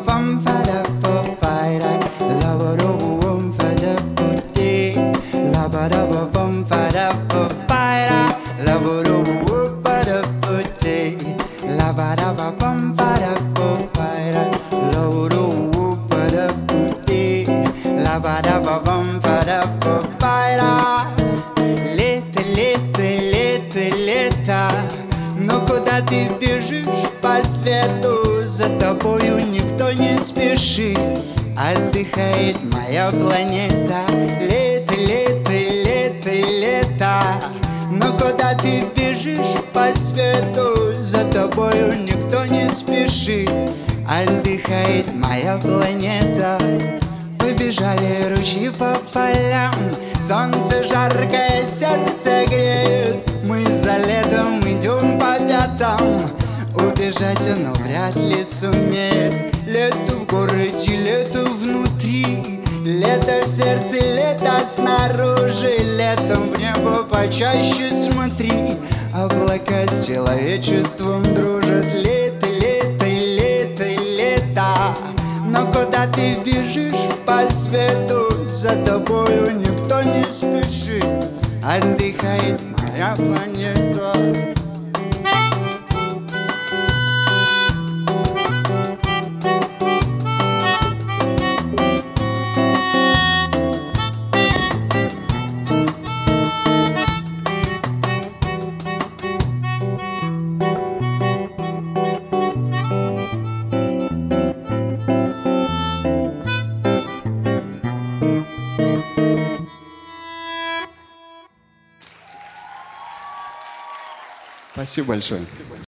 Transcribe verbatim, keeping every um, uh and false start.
bum fada papaya, labadabum fada putti, labadabum fada papaya, labadabum fada putti, labadabum fada papaya, labadabum fada putti, labadabum fada papaya. Лето, лето, лето, лето, но куда ты бежишь по свету? За тобою никто не спешит, отдыхает моя планета. Лето, лето, лето, лето, но куда ты бежишь по свету? За тобою никто не спешит, отдыхает моя планета. Побежали ручьи по полям, солнце жаркое, сердце греет. Мы за летом идем по пятам, убежать оно вряд ли сумеет. Лето в городе, лето внутри, лето в сердце, лето снаружи. Летом в небо почаще смотри, облака с человечеством дружат. Лето, лето, лето, лето, но куда ты бежишь по свету? За тобою никто не спешит, отдыхает моя планета. Спасибо большое.